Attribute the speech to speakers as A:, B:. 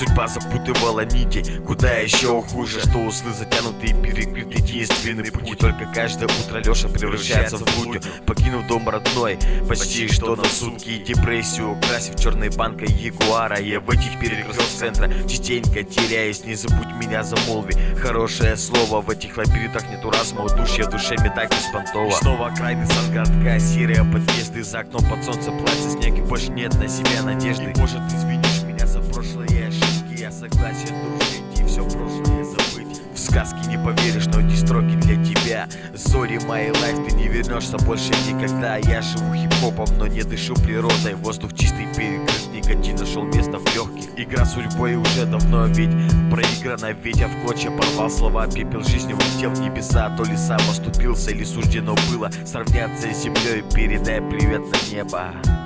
A: Судьба запутывала нити, куда еще хуже, что узлы затянуты и перекрыты единственные пути. Только каждое утро Леша превращается в будню, покинув дом родной почти что на сутки, и депрессию украсив черной банкой ягуара. Я в этих перекрестках центра частенько теряюсь. Не забудь меня, замолви хорошее слово. В этих лабиринтах нету разума, удушья в душе так беспонтово. Снова окраины Сангородка, серые подъезды, за окном под солнце платье снег, и больше нет на себя надежды. Может, извинишь меня за прошлые ошибки, я согласен дружить и все прошлое забыть. В сказки не поверишь, но эти строки для тебя. Sorry, my life, ты не вернешься больше никогда. Я живу хип-хопом, но не дышу природой. Воздух чистый, перекрыт, никотин нашел место в легких. Игра судьбой уже давно ведь проиграна. Ветер в клочья порвал слова, пепел жизни улетел в небеса. То ли сам оступился, или суждено было сравняться с землей. Передай привет на небо.